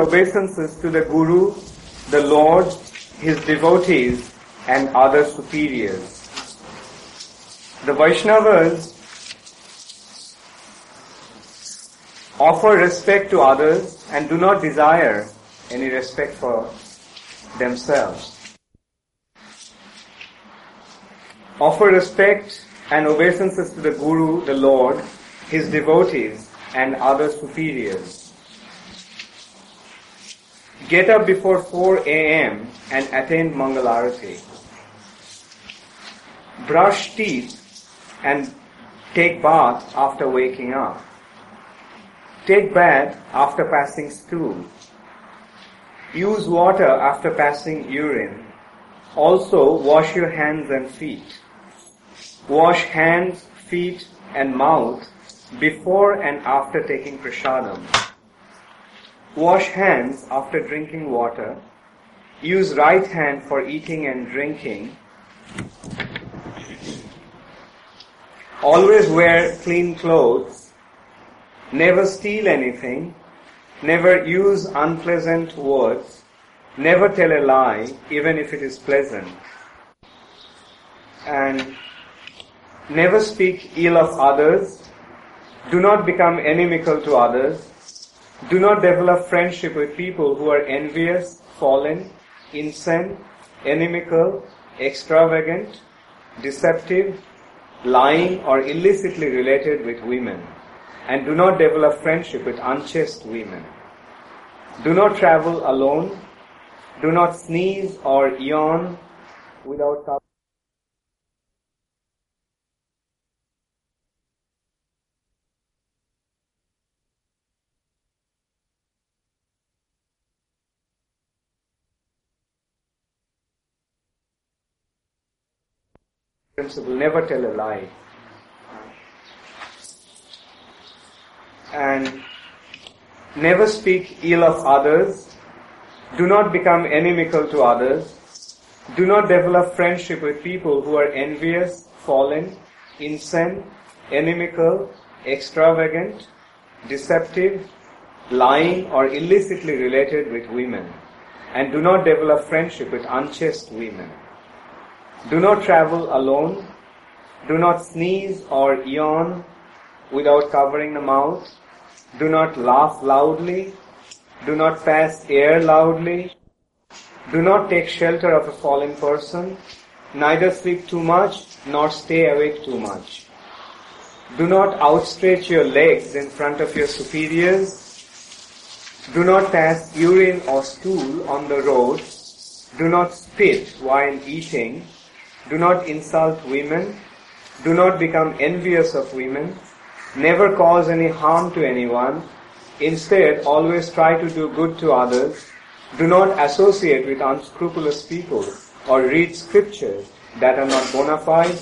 obeisances to the Guru, the Lord, his devotees, and other superiors. The Vaishnavas offer respect to others and do not desire any respect for themselves. Offer respect and obeisances to the Guru, the Lord, his devotees, and other superiors. Get up before 4 a.m. and attend Mangalarati. Brush teeth and take bath after waking up. Take bath after passing stool. Use water after passing urine. Also wash your hands and feet. Wash hands, feet and mouth before and after taking prasadam. Wash hands after drinking water. Use right hand for eating and drinking. Always wear clean clothes. Never steal anything. Never use unpleasant words. Never tell a lie, even if it is pleasant. And never speak ill of others. Do not become inimical to others. Do not develop friendship with people who are envious, fallen, insane, inimical, extravagant, deceptive, lying or illicitly related with women. And do not develop friendship with unchaste women. Do not travel alone. Do not sneeze or yawn without covering. Principle, never tell a lie. And never speak ill of others. Do not become inimical to others. Do not develop friendship with people who are envious, fallen, insane, inimical, extravagant, deceptive, lying or illicitly related with women. And do not develop friendship with unchaste women. Do not travel alone. Do not sneeze or yawn without covering the mouth. Do not laugh loudly. Do not pass air loudly. Do not take shelter of a fallen person. Neither sleep too much nor stay awake too much. Do not outstretch your legs in front of your superiors. Do not pass urine or stool on the road. Do not spit while eating. Do not insult women. Do not become envious of women. Never cause any harm to anyone. Instead, always try to do good to others. Do not associate with unscrupulous people or read scriptures that are not bona fide.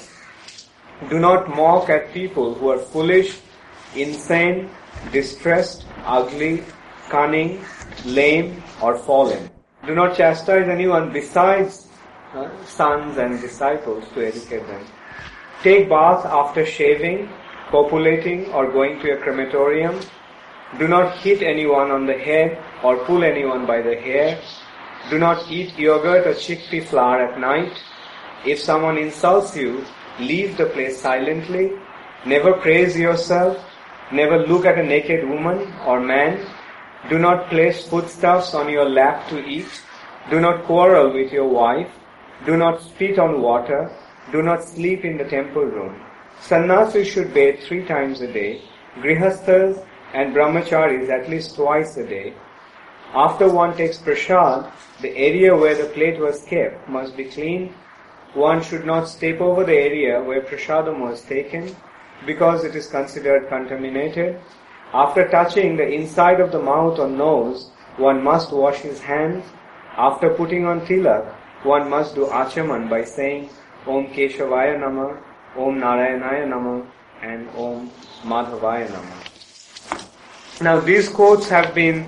Do not mock at people who are foolish, insane, distressed, ugly, cunning, lame, or fallen. Do not chastise anyone besides sons and disciples to educate them. Take bath after shaving, copulating, or going to a crematorium. Do not hit anyone on the head or pull anyone by the hair. Do not eat yogurt or chickpea flour at night. If someone insults you, leave the place silently. Never praise yourself. Never look at a naked woman or man. Do not place foodstuffs on your lap to eat. Do not quarrel with your wife. Do not spit on water. Do not sleep in the temple room. Sannyasis should bathe 3 times a day. Grihasthas and brahmacharis at least twice a day. After one takes prasad, the area where the plate was kept must be cleaned. One should not step over the area where prasadam was taken because it is considered contaminated. After touching the inside of the mouth or nose, one must wash his hands. After putting on tilak, one must do achaman by saying Om Keshavaya Namah, Om Narayanaya Namah, and Om Madhavaya Namah. Now these quotes have been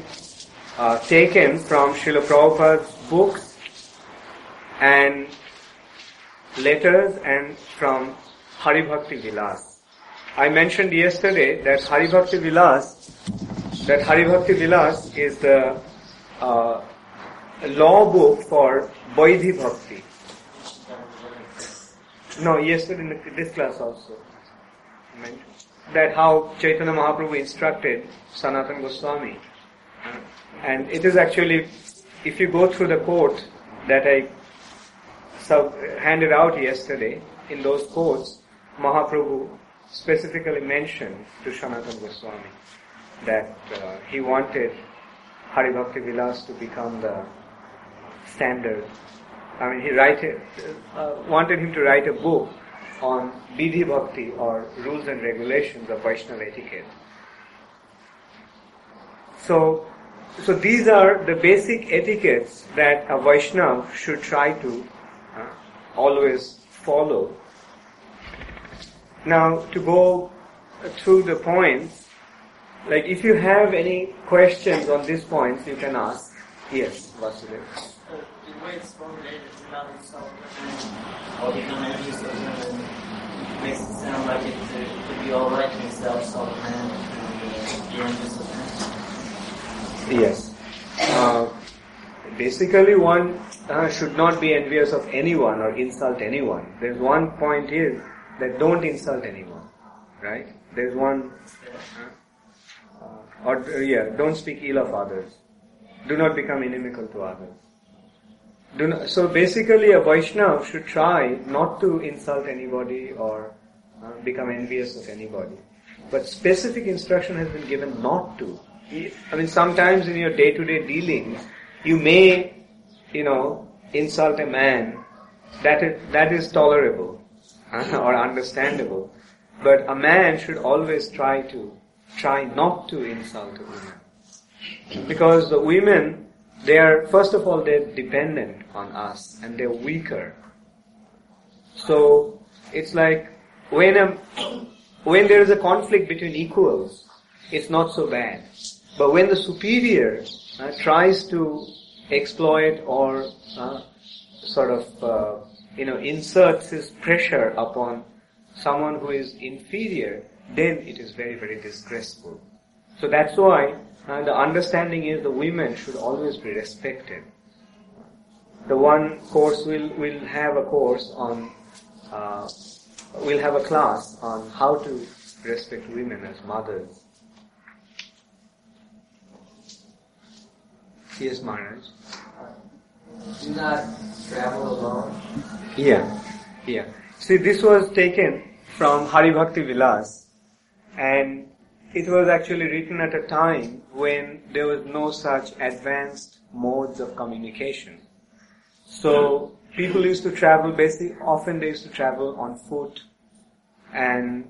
taken from Srila Prabhupada's books and letters and from Haribhakti Vilas. I mentioned yesterday that Haribhakti Vilas is the law book for Vaidhi Bhakti. No, yesterday in this class also. That how Chaitanya Mahaprabhu instructed Sanatana Goswami. And it is actually, if you go through the quote that I handed out yesterday, in those quotes, Mahaprabhu specifically mentioned to Sanatana Goswami that he wanted Hari Bhakti Vilas to become the standard. I mean, he wanted him to write a book on Vidhi Bhakti, or rules and regulations of Vaishnava etiquette. So these are the basic etiquettes that a Vaishnava should try to always follow. Now, to go through the points, like if you have any questions on these points, you can ask. Yes, Vasudev. The way it's formulated is not insult or become enemies of him, and makes it sound like it could be alright to insult a man and be envious of him. Yes. Basically, one should not be envious of anyone or insult anyone. There's one point is that don't insult anyone, right? There's one, don't speak ill of others. Do not become inimical to others. So basically, a Vaishnava should try not to insult anybody or become envious of anybody. But specific instruction has been given not to. I mean, sometimes in your day-to-day dealings, you may, insult a man. That is tolerable or understandable. But a man should always try not to insult a woman. Because the women, first of all, they're dependent on us and they're weaker. So, it's like when there is a conflict between equals, it's not so bad. But when the superior tries to exploit or inserts his pressure upon someone who is inferior, then it is very, very disgraceful. So that's why the understanding is the women should always be respected. The one course will have a course on, we'll have a class on how to respect women as mothers. Yes, Maharaj. Do not travel alone. Yeah. See, this was taken from Hari Bhakti Vilas, and it was actually written at a time when there was no such advanced modes of communication. So people used to travel often they used to travel on foot, and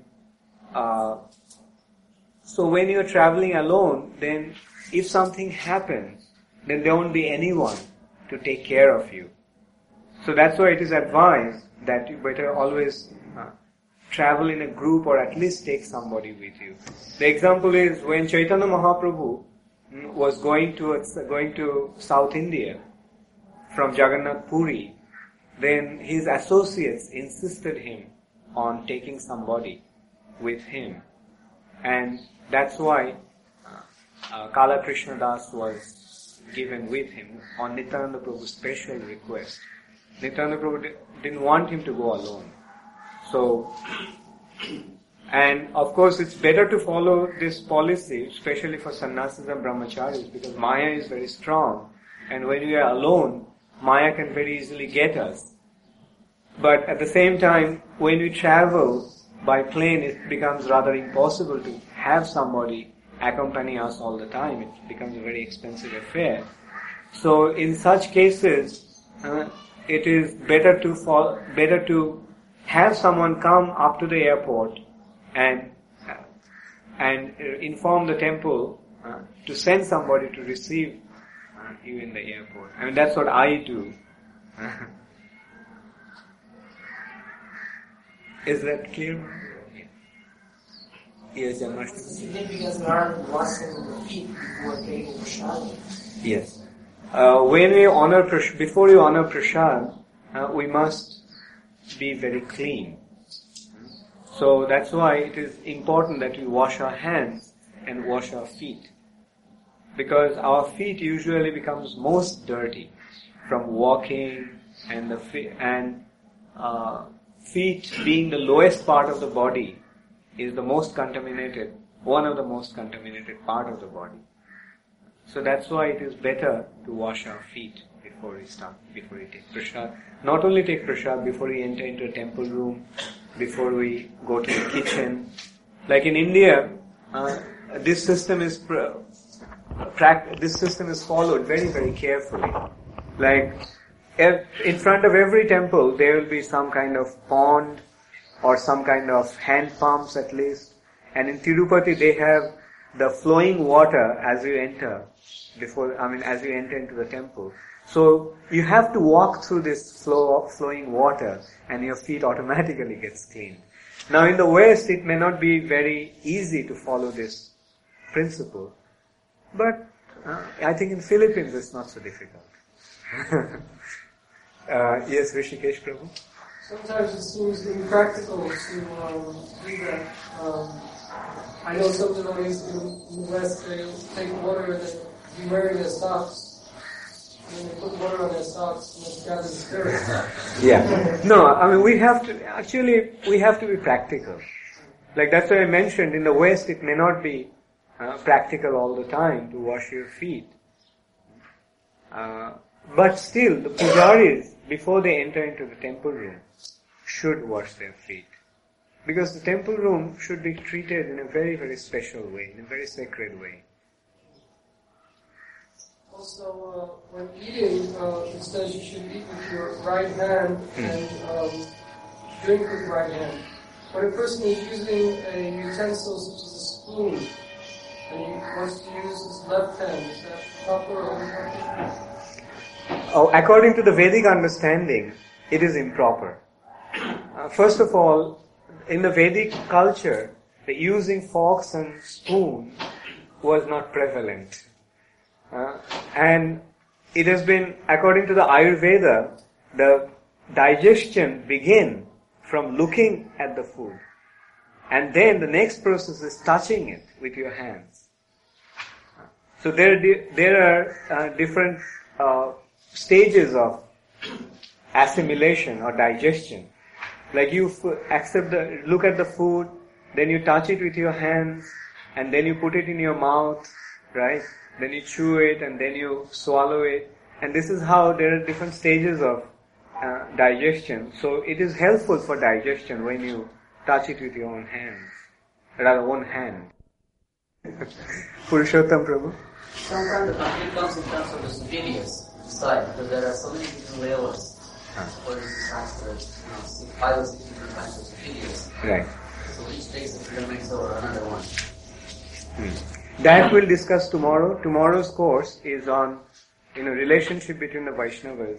so when you're traveling alone, then if something happens, then there won't be anyone to take care of you. So that's why it is advised that you better always travel in a group or at least take somebody with you. The example is when Chaitanya Mahaprabhu was going to South India from Jagannath Puri, then his associates insisted him on taking somebody with him. And that's why Kala Krishna Das was given with him on Nityananda Prabhu's special request. Nityananda Prabhu didn't want him to go alone. So, and of course it's better to follow this policy, especially for sannyasis and brahmacharis, because Maya is very strong, and when we are alone, Maya can very easily get us. But at the same time, when we travel by plane, it becomes rather impossible to have somebody accompany us all the time. It becomes a very expensive affair. So in such cases, it is better to have someone come up to the airport and inform the temple to send somebody to receive you in the airport. I mean, that's what I do. Is that clear? Yes, significance of washing the feet before taking prasad. Yes. When we before you honor prasad, we must be very clean. So that's why it is important that we wash our hands and wash our feet. because our feet usually becomes most dirty from walking, and feet being the lowest part of the body is the most contaminated, one of the most contaminated part of the body. So that's why it is better to wash our feet before we take prasad. Not only take prasad, before we enter into a temple room, before we go to the kitchen. Like in India, this system is followed very, very carefully. Like in front of every temple, there will be some kind of pond or some kind of hand pumps at least. And in Tirupati, they have the flowing water as you enter into the temple. So you have to walk through this flowing water, and your feet automatically gets cleaned. Now in the West, it may not be very easy to follow this principle, but I think in Philippines it's not so difficult. Yes, Rishikesh Prabhu? Sometimes it seems impractical to do that. I know some devotees in the West, they take water and they be wearing their socks. And then they put water on their socks and it gathers spirit. Yeah. No, I mean we have to be practical. Like that's why I mentioned, in the West it may not be practical all the time to wash your feet. But still, the pujaris, before they enter into the temple room, should wash their feet. Because the temple room should be treated in a very, very special way, in a very sacred way. Also, when eating, it says you should eat with your right hand and drink with the right hand. When a person is using a utensil such as a spoon, and he wants to use his left hand, is that proper or improper? Oh, according to the Vedic understanding, it is improper. First of all, in the Vedic culture, the using forks and spoons was not prevalent. And it has been, according to the Ayurveda, the digestion begins from looking at the food. And then the next process is touching it with your hands. So there are different stages of assimilation or digestion. Like you look at the food, then you touch it with your hands, and then you put it in your mouth, right? Then you chew it, and then you swallow it. And this is how there are different stages of digestion. So it is helpful for digestion when you touch it with your own hands, rather one hand. Purushottam Prabhu? Sometimes the conflict comes in terms of the superior side, because there are so many different levels. For this factors, 5 or 6 different kinds of superiors. Right. So which takes the pyramids over another one. That we'll discuss tomorrow. Tomorrow's course is on, relationship between the Vaishnavas,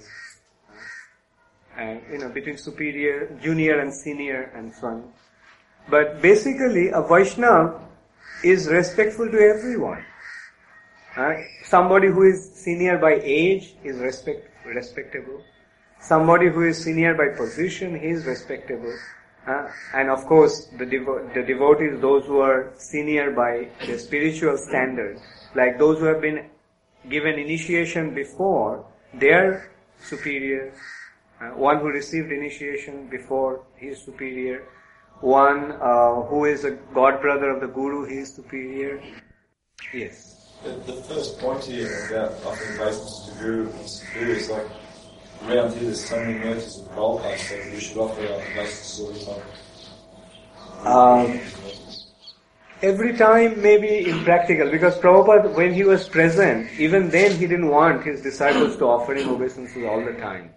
and between superior, junior, and senior, and so on. But basically, a Vaishnava is respectful to everyone. Somebody who is senior by age is respectable. Somebody who is senior by position, he is respectable. And of course, the devotees, those who are senior by the spiritual standard, like those who have been given initiation before, they are superior. One who received initiation before, he is superior. One who is a god brother of the Guru, he is superior. Yes. The first point here about offering obeisances to Guru and superior is like, around here there's so many merchants of Prabhupada, so we should offer our obeisances all the time. Every time may be impractical, because Prabhupada, when he was present, even then he didn't want his disciples to offer him obeisances all the time.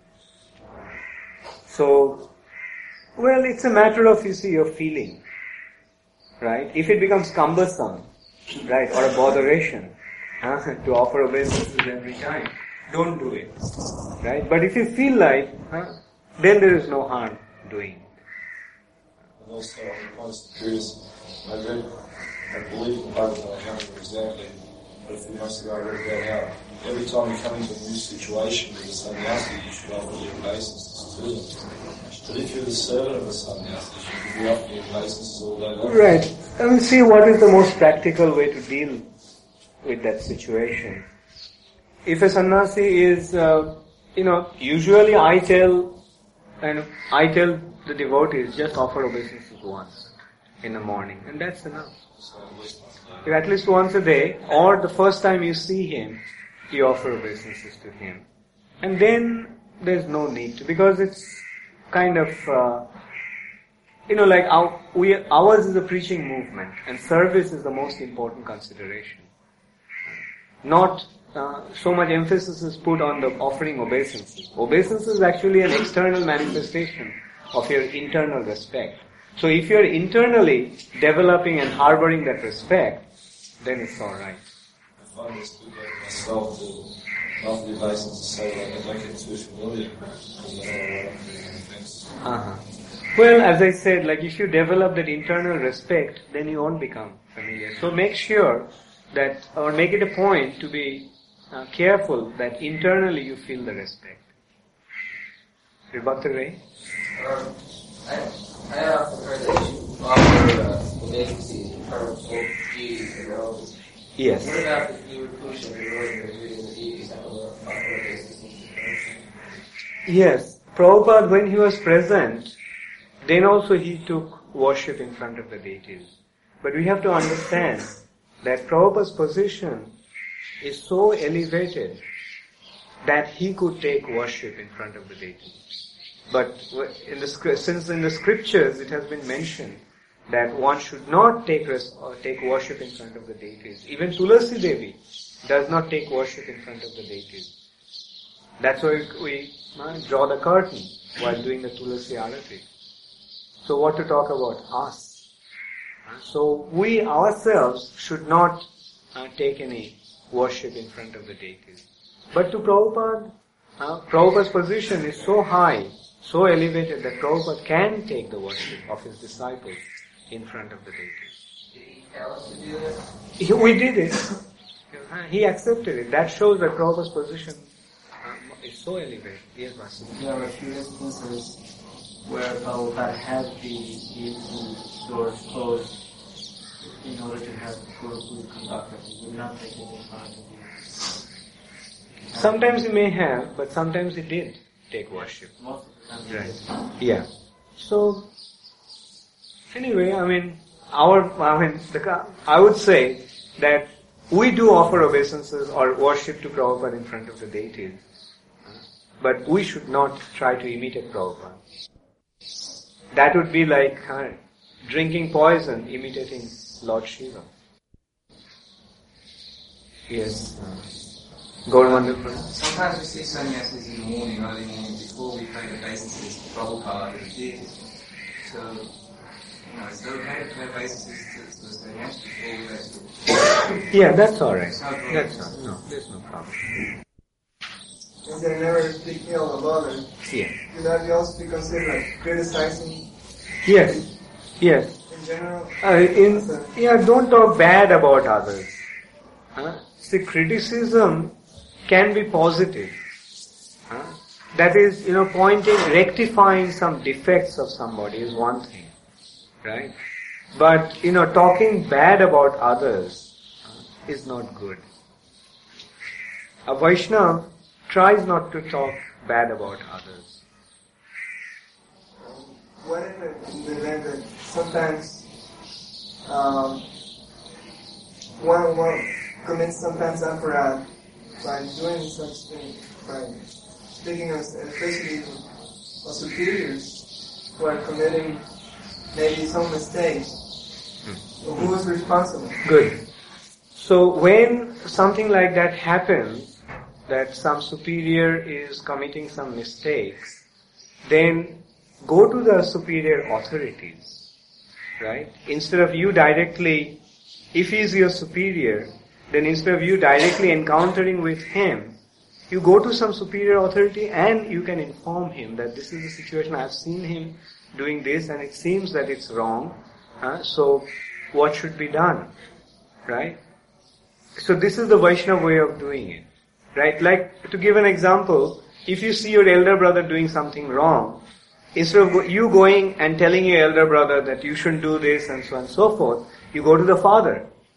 So, well, it's a matter of, your feeling, right? If it becomes cumbersome, right, or a botheration, to offer obeisances every time, don't do it, right? But if you feel like, then there is no harm doing it. And also, I was curious, I believe in Bhagavad, I can't remember exactly, but a few months ago I read about how every time you come into a new situation with a sannyasi, you should offer your obeisances to them. But if you're the servant of a sannyasi, you should be offering your obeisances all day long. Right. See what is the most practical way to deal with that situation. If a sannyasi is, usually I tell the devotees, just offer obeisances once in the morning, and that's enough. If at least once a day, or the first time you see him, you offer obeisances to him. And then there's no need to, because it's kind of, ours is a preaching movement, and service is the most important consideration. Not so much emphasis is put on the offering obeisances. Obeisance is actually an external manifestation of your internal respect. So if you're internally developing and harboring that respect, then it's alright. I find this good like myself to not be license to say like I don't get too familiar because I don't know what I'm doing things. Well, as I said, like if you develop that internal respect, then you won't become familiar. So make sure that, or make it a point to be careful that internally you feel the respect. Bhakta Ray? I often heard that you offer obeisances in front of both deities and relatives. Yes. What about if you were pushing the religion or reading the deities that will offer obeisances in front? Yes. Prabhupada, when he was present, then also he took worship in front of the deities. But we have to understand that Prabhupada's position is so elevated that he could take worship in front of the deities. But since in the scriptures it has been mentioned that one should not take worship in front of the deities. Even Tulasi Devi does not take worship in front of the deities. That's why we draw the curtain while doing the Tulasi Arati. So what to talk about us? So we ourselves should not take any worship in front of the deities. But to Prabhupada, Prabhupada's position is so high, so elevated that Prabhupada can take the worship of his disciples in front of the deities. Did he tell us to do that? We did it. He accepted it. That shows that Prabhupada's position is so elevated. Yes, Vasu. There are a few instances where Prabhupada had the doors closed in order to have the Guru conduct it. He would not take it in front of you. Sometimes he may have, but sometimes he did take worship. Most of the time he did. Right. Yeah. So, anyway, I would say that we do offer obeisances or worship to Prabhupada in front of the deities. But we should not try to imitate Prabhupada. That would be like drinking poison, imitating Lord Shiva. Yes. Gauramandir. Sometimes we see sannyasis in the morning, early morning, before we pray the obeisances to Prabhupada and deities. So, is it okay to pray obeisances to the sannyas before we go to... Yeah, that's alright. No, there's no problem. Since they never speak ill of others, Yeah. could that be also be considered like criticizing Yes. in general? Don't talk bad about others. See, criticism can be positive. That is, rectifying some defects of somebody is one thing, right? But, talking bad about others is not good. A Vaishnava tries not to talk bad about others. What if in the event that sometimes one commits sometimes aparad by doing such things, by speaking of, especially of superiors who are committing maybe some mistakes? So who is responsible? Good. So when something like that happens, that some superior is committing some mistakes, then go to the superior authorities, right? Instead of you directly, if he is your superior, then instead of you directly encountering with him, you go to some superior authority and you can inform him that this is the situation, I have seen him doing this and it seems that it's wrong, so what should be done, right? So this is the Vaishnava way of doing it, right? Like, to give an example, if you see your elder brother doing something wrong, instead of you going and telling your elder brother that you shouldn't do this and so on and so forth, you go to the father.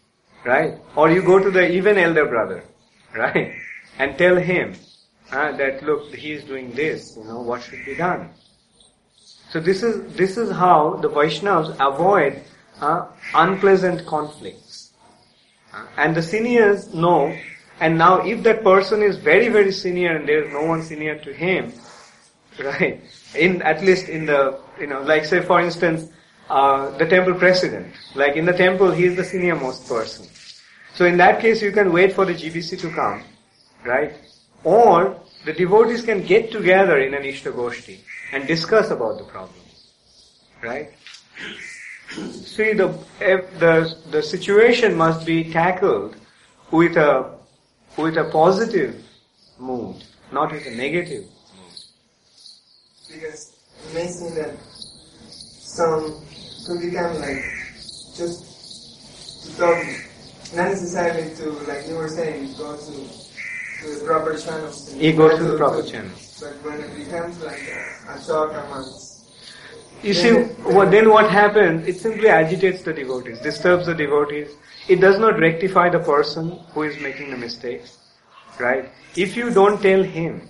right? Or you go to the even elder brother, right? And tell him that look, he is doing this, what should be done? So this is how the Vaishnavas avoid unpleasant conflicts. And the seniors know, and now if that person is very, very senior and there is no one senior to him, right, at least in the, like say for instance, the temple president, like in the temple he is the senior most person. So in that case you can wait for the GBC to come, right? Or the devotees can get together in an Ishtagoshti and discuss about the problem, right? See, the situation must be tackled with a positive mood, not with a negative mood. Because it may seem that some could become like just to talk, not necessarily to, like you were saying, go to the proper channels. He goes to the proper channels. But when it becomes like a talk amongst, you see, then what happens? It simply agitates the devotees, disturbs the devotees. It does not rectify the person who is making the mistakes, right? If you don't tell him,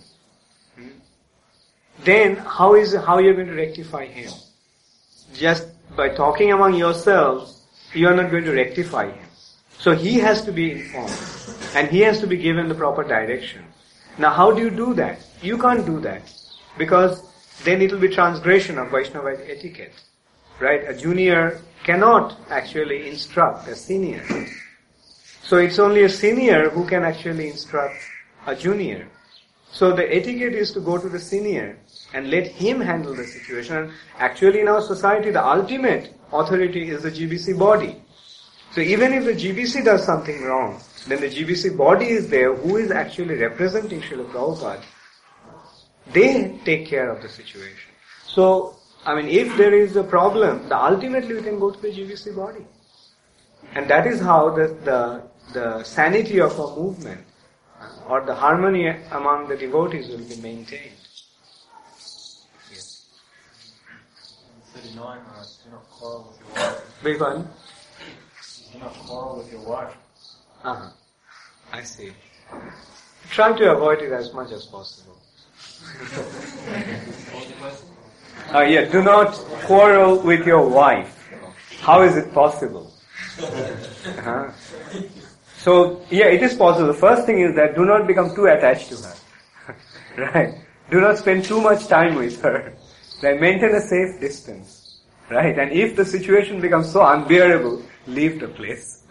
then how you're going to rectify him? Just by talking among yourselves, you are not going to rectify him. So he has to be informed, and he has to be given the proper direction. Now how do you do that? You can't do that, because then it will be transgression of Vaishnava etiquette, right? A junior cannot actually instruct a senior. So it's only a senior who can actually instruct a junior. So the etiquette is to go to the senior and let him handle the situation. And actually in our society, the ultimate authority is the GBC body. So even if the GBC does something wrong, then the GBC body is there who is actually representing Srila Prabhupada. They take care of the situation. So, if there is a problem, ultimately we can go to the GBC body. And that is how the sanity of a movement or the harmony among the devotees will be maintained. Yes. 39, do not quarrel with your wife. Big one? Do not quarrel with your wife. I see. Try to avoid it as much as possible. Do not quarrel with your wife. How is it possible? So, it is possible. The first thing is that do not become too attached to her. Right? Do not spend too much time with her. Right? Maintain a safe distance. Right? And if the situation becomes so unbearable, leave the place.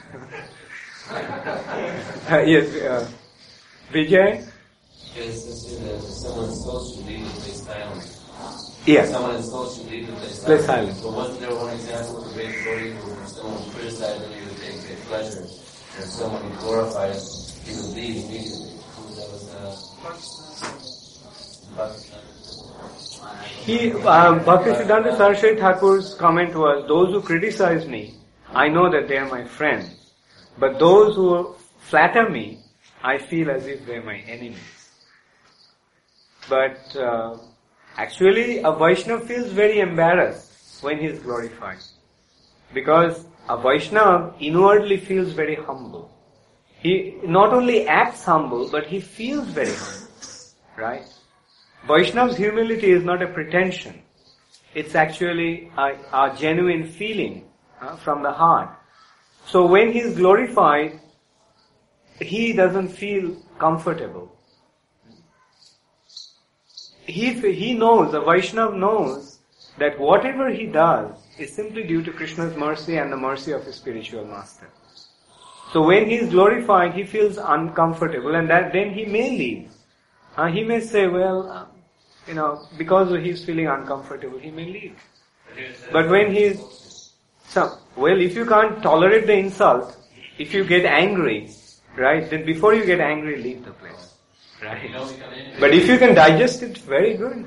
Vijay? Because someone is supposed to leave the place silent. Yeah. Someone is supposed to leave the place silent. So wasn't there one example of a great devotee where someone criticized him, he would take great pleasure, and someone who glorified him, he would leave immediately. Bhaktisiddhanta Saraswati Thakur's comment was, those who criticize me, I know that they are my friends. But those who flatter me, I feel as if they are my enemies. But actually, a Vaishnava feels very embarrassed when he is glorified. Because a Vaishnava inwardly feels very humble. He not only acts humble, but he feels very humble. Right? Vaishnava's humility is not a pretension. It's actually a genuine feeling from the heart. So when he is glorified, he doesn't feel comfortable. He knows, a Vaishnava knows that whatever he does is simply due to Krishna's mercy and the mercy of his spiritual master. So when he is glorified, he feels uncomfortable, and then he may leave. He may say, because he is feeling uncomfortable, he may leave. But when he is, if you can't tolerate the insult, if you get angry, right, then before you get angry, leave the place. Right? But if you can digest it, very good.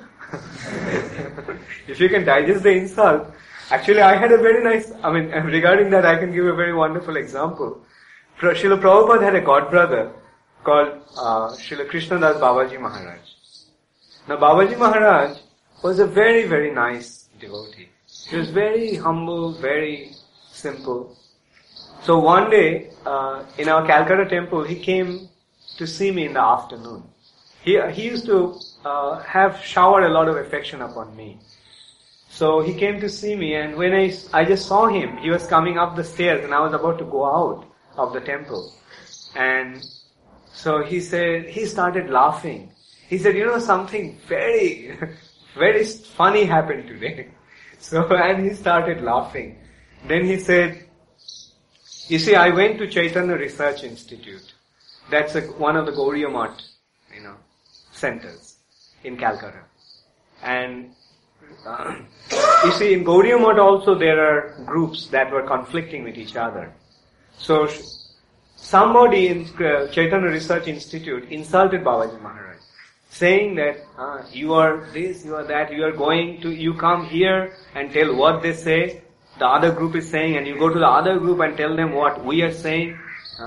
If you can digest the insult, actually I had a very nice, regarding that I can give a very wonderful example. Srila Prabhupada had a godbrother called Srila Krishnadas Babaji Maharaj. Now Babaji Maharaj was a very, very nice devotee. He was very humble, very simple. So one day, in our Calcutta temple, he came to see me in the afternoon. He used to have showered a lot of affection upon me. So he came to see me, and when I just saw him, he was coming up the stairs, and I was about to go out of the temple. And so he started laughing. He said, something very, very funny happened today. And he started laughing. Then he said, you see, I went to Chaitanya Research Institute. That's one of the Gaudiya Math, centers in Calcutta. And you see, in Gaudiya Math also there are groups that were conflicting with each other. So somebody in Chaitanya Research Institute insulted Babaji Maharaj, saying that you are this, you are that, you come here and tell what they say, the other group is saying, and you go to the other group and tell them what we are saying.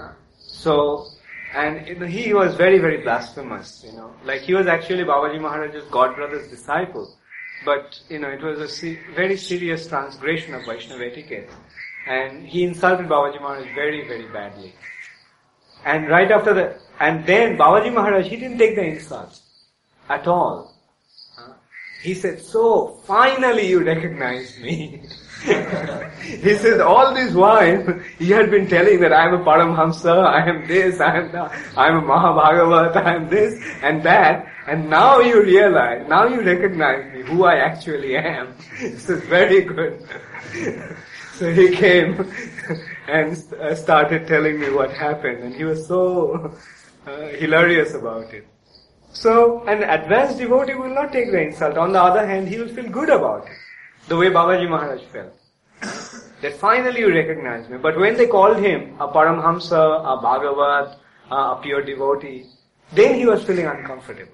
And he was very, very blasphemous, like he was actually Babaji Maharaj's godbrother's disciple. But, it was a very serious transgression of Vaishnava etiquette. And he insulted Babaji Maharaj very, very badly. And right after and then Babaji Maharaj, he didn't take the insult at all. He said, so finally you recognize me. He says, all this while, he had been telling that I am a Paramhamsa, I am this, I am that, I am a Mahabhagavat, I am this and that, and now you realize, now you recognize me, who I actually am. This is very good. So he came and started telling me what happened, and he was so hilarious about it. So, an advanced devotee will not take the insult. On the other hand, he will feel good about it. The way Babaji Maharaj felt. That finally you recognize me. But when they called him a Paramhamsa, a Bhagavat, a pure devotee, then he was feeling uncomfortable.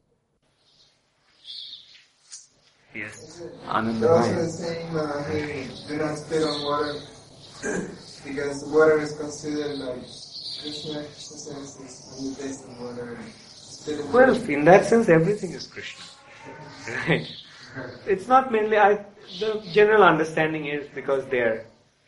Yes. Ananda. They're also saying, hey, do not spit on water, because water is considered like Krishna. Krishna says it's on the base of water. Well, in that sense, everything is Krishna. Right? It's not mainly, the general understanding is because the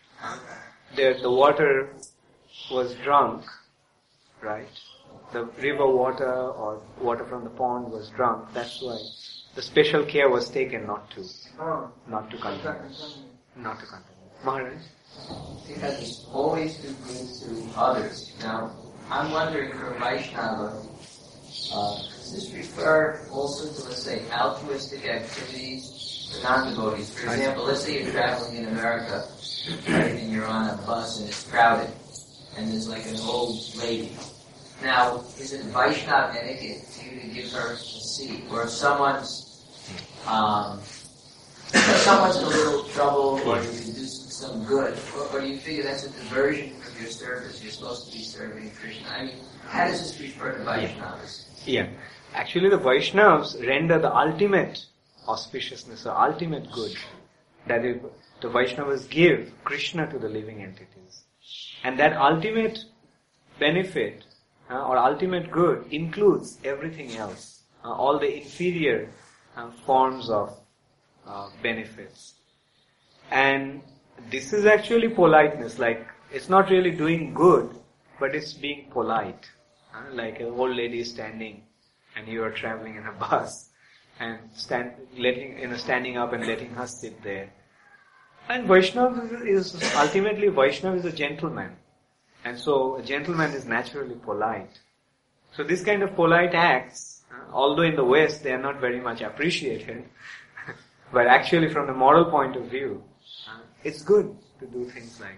water was drunk, right? The river water or water from the pond was drunk. That's why the special care was taken not to contaminate. Maharaj? Because it's always do good to others. Now, I'm wondering for Vaishnava, does this refer also to, let's say, altruistic activities for non-devotees? For example, let's say you're traveling in America, right, and you're on a bus and it's crowded, and there's like an old lady. Now, is it Vaishnava etiquette for you to give her a seat? Or if someone's in a little trouble, or you can do some good, or do you figure that's a diversion from your service? You're supposed to be serving Krishna. I mean, how does this refer to Vaishnavas? Yeah. Actually, the Vaishnavas render the ultimate auspiciousness, the ultimate good. That is, the Vaishnavas give Krishna to the living entities. And that ultimate benefit or ultimate good includes everything else. All the inferior forms of benefits. And this is actually politeness. Like, it's not really doing good, but it's being polite. Like an old lady is standing and you are traveling in a bus and standing up and letting her sit there. And Vaishnava ultimately is a gentleman. And so a gentleman is naturally polite. So this kind of polite acts, although in the West they are not very much appreciated, but actually from the moral point of view, it's good to do things like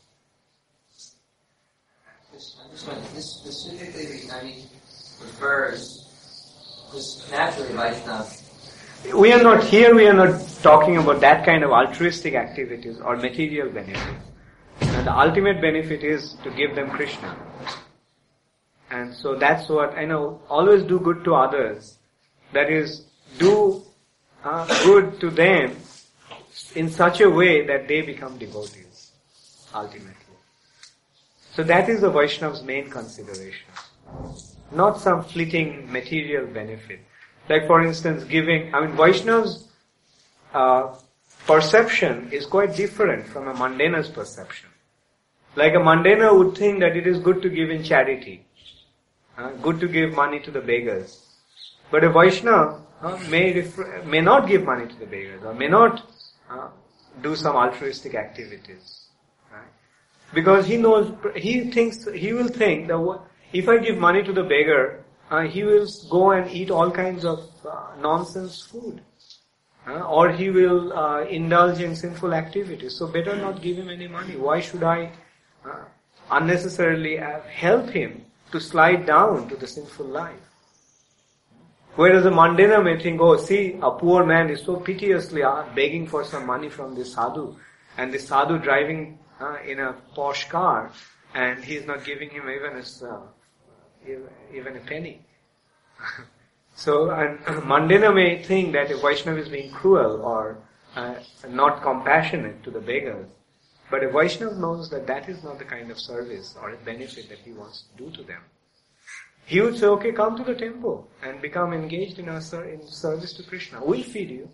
that. This specifically, refers, because naturally Vaishnava. We are not talking about that kind of altruistic activities or material benefit. And the ultimate benefit is to give them Krishna. And so that's what, always do good to others. That is, do good to them in such a way that they become devotees, ultimately. So that is the Vaishnava's main consideration. Not some fleeting material benefit. Like for instance, Vaishnava's perception is quite different from a mundaner's perception. Like a mundaner would think that it is good to give in charity, good to give money to the beggars. But a Vaishnava may not give money to the beggars or may not do some altruistic activities. Right? Because he will think that if I give money to the beggar, he will go and eat all kinds of nonsense food. Or he will indulge in sinful activities. So better not give him any money. Why should I unnecessarily help him to slide down to the sinful life? Whereas a mundaner may think, oh, see, a poor man is so piteously begging for some money from this sadhu, and this sadhu driving in a posh car, and he's not giving him even a penny. So, and mundaner may think that a Vaishnava is being cruel or not compassionate to the beggars. But a Vaishnava knows that that is not the kind of service or a benefit that he wants to do to them. He would say, okay, come to the temple and become engaged in service to Krishna. We'll feed you.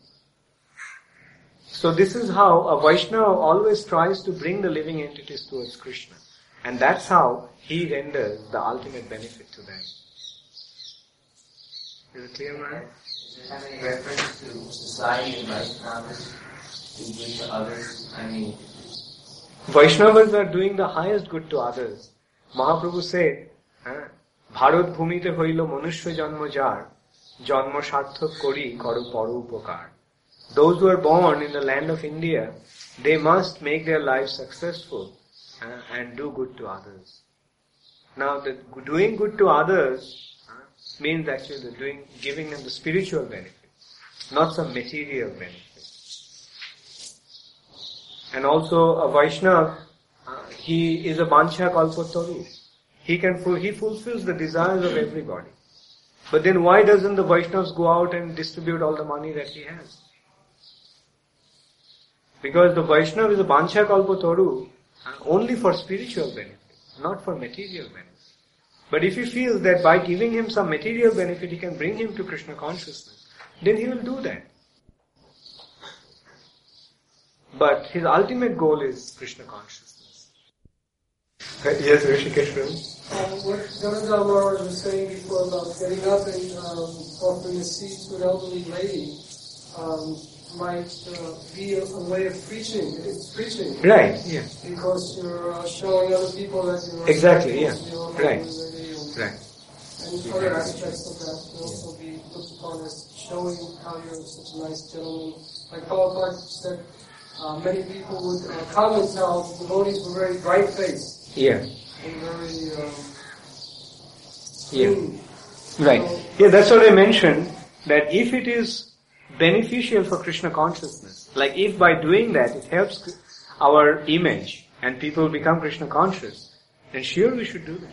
So this is how a Vaishnava always tries to bring the living entities towards Krishna. And that's how he renders the ultimate benefit to them. Is it clear, man? Does it have any reference to society and Vaishnavas doing good to others? I mean, Vaishnavas are doing the highest good to others. Mahaprabhu said, Bharat bhumite hoilo manushya janma jar, janma sarthak kori karu paru upakar. Those who are born in the land of India, they must make their lives successful and do good to others. Now, doing good to others means actually giving them the spiritual benefit, not some material benefit. And also a Vaishnava, he is a Bancha Kalpataru. He fulfills the desires of everybody. But then why doesn't the Vaishnavas go out and distribute all the money that he has? Because the Vaishnava is a Bancha Kalpataru only for spiritual benefit, not for material benefit. But if he feels that by giving him some material benefit, he can bring him to Krishna consciousness, then he will do that. But his ultimate goal is Krishna consciousness. Yes, Rishikesh. What Janadal Maharaj was saying before about getting up and offering a seat to an elderly lady might be a way of preaching. It's preaching. Right, yeah. Because you're showing other people that you're exactly, yeah. Right. Right. And other aspects of that can also be looked upon as showing how you're such a nice gentleman. Like Prabhupada said, many people would comment how devotees were very bright-faced. Yeah. And very clean. Right. Yeah, that's what I mentioned, that if it is beneficial for Krishna consciousness, like if by doing that it helps our image and people become Krishna conscious, then sure we should do that.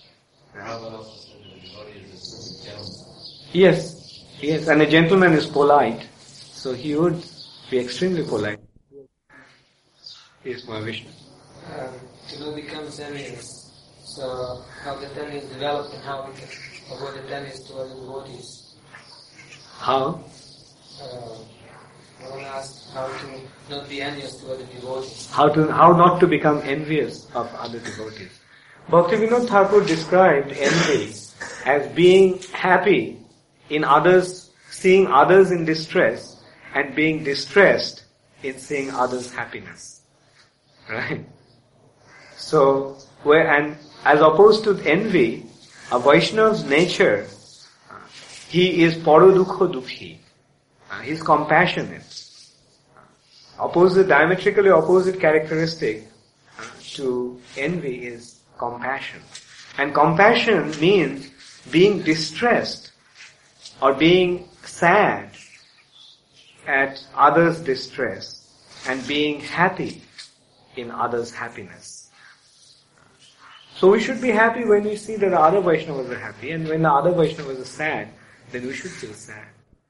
Yes, and a gentleman is polite, so he would be extremely polite. Yes, Mahavishnu. To become envious. So how the ten is developed and how we can avoid the ten is to other devotees. How? I want to ask how to not be envious to other devotees. How not to become envious of other devotees. Bhaktivinoda Thakur described envy as being happy in others, seeing others in distress, and being distressed in seeing others' happiness. Right? So, and as opposed to envy, a Vaishnava's nature, he is parodukho dukhi. He is compassionate. Diametrically opposite characteristic to envy is compassion. And compassion means being distressed or being sad at others' distress and being happy in others' happiness. So we should be happy when we see that the other Vaishnavas are happy, and when the other Vaishnavas are sad, then we should feel sad.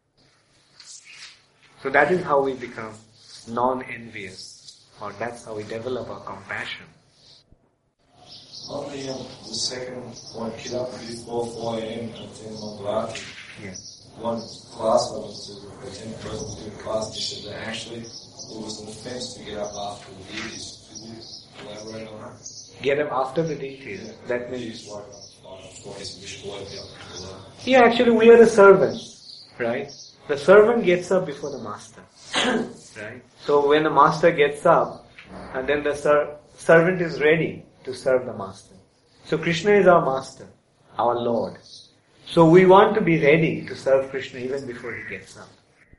So that is how we become non-envious, or that's how we develop our compassion. On the second one, get up before 4 a.m. and attend Mangalati. Yes. One class I was to attend present class, they said that actually it was an offense to get up after the deities. Could you elaborate on that? get up after the deities. That means... Yeah. Yeah, actually we are the servants, right? The servant gets up before the master, right? So when the master gets up, and then the servant is ready to serve the master. So Krishna is our master, our Lord. So we want to be ready to serve Krishna even before he gets up.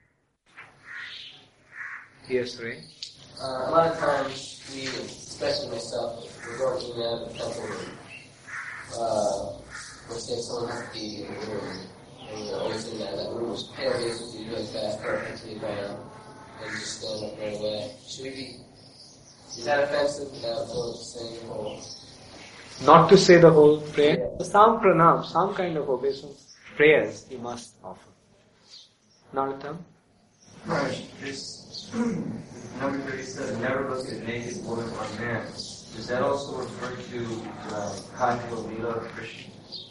Yes, Ray? A lot of times we, especially myself, we're working out of the temple room. We're saying someone has to be in the room. And you're always in that room is pale, basically you're doing fast, perfect to the ground. And you just stand up right away. Should we be, is that offensive without going to say the whole? Not to say the whole prayer. Some pranam, some kind of obeisance, prayers you must offer. Narottam? Right. This number 37, never look at naked woman or man. Does that also refer to Kanya Lila of Krishna?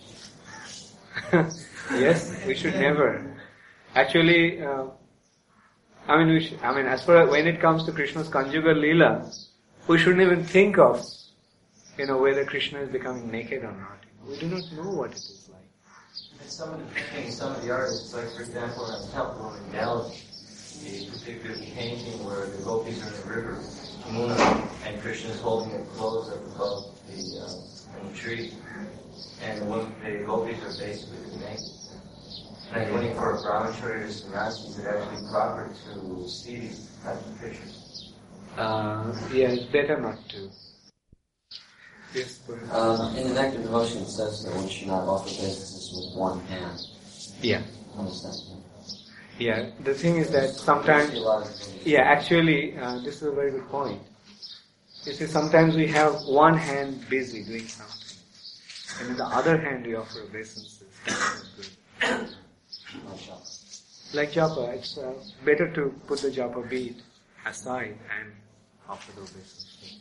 Yes, we should never. Actually, as far as when it comes to Krishna's conjugal Leela, we shouldn't even think of, whether Krishna is becoming naked or not. We do not know what it is like. And some of the artists, like for example in a temple in Delhi, the particular painting where the gopis are in the river, Yamuna, and Krishna is holding their clothes up above the tree. And the gopis are basically naked. And I'm looking for a brahmacharya or sannyasi, is it actually proper to see these types of pictures? Yeah, it's better not to. Yes, in the Nectar Devotion it says that one should not offer obeisances with one hand. Yeah. What does that mean? Yeah, the thing is that sometimes, this is a very good point. You see, sometimes we have one hand busy doing something, and in the other hand we offer obeisances. That's not good. Like japa, it's better to put the japa bead aside and offer the obeisances.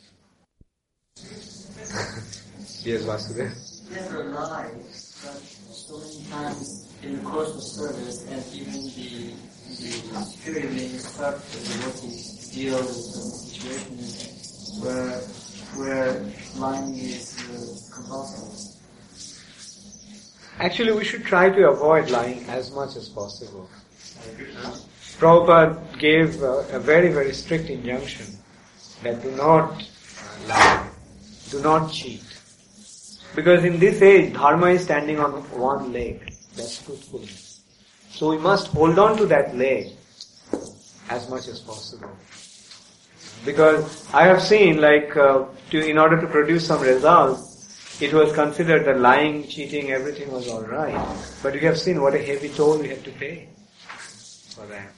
Yes, Vasudeva? Never lie, but so many times in the course of service, and even the superior may instruct the devotee to deal with some situations where lying is compulsory. Actually, we should try to avoid lying as much as possible. Prabhupada gave a very, very strict injunction that do not lie, do not cheat. Because in this age, dharma is standing on one leg. That's truthfulness. So we must hold on to that leg as much as possible. Because I have seen, in order to produce some results, it was considered that lying, cheating, everything was alright. But you have seen what a heavy toll we had to pay for that.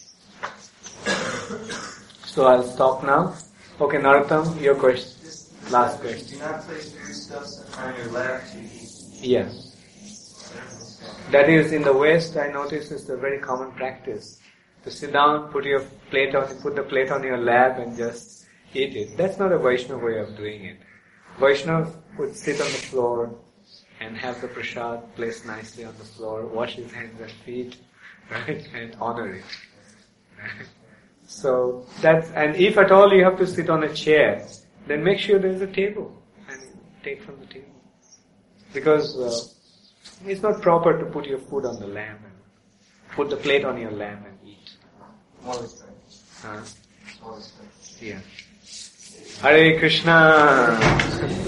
So I'll stop now. Okay, Narottam, your question. Last question. Do not place food stuffs on your lap to eat. Yeah. That is, in the West, I notice it's a very common practice. To sit down, put the plate on your lap and just eat it. That's not a Vaishnava way of doing it. Vaishnava would sit on the floor and have the prasad placed nicely on the floor, wash his hands and feet, right, and honor it. Right? So and if at all you have to sit on a chair, then make sure there is a table and take from the table. Because it's not proper to put your food on the lamp and put the plate on your lamp and eat. More respect. Huh? More respect. Yeah. Hare Krishna.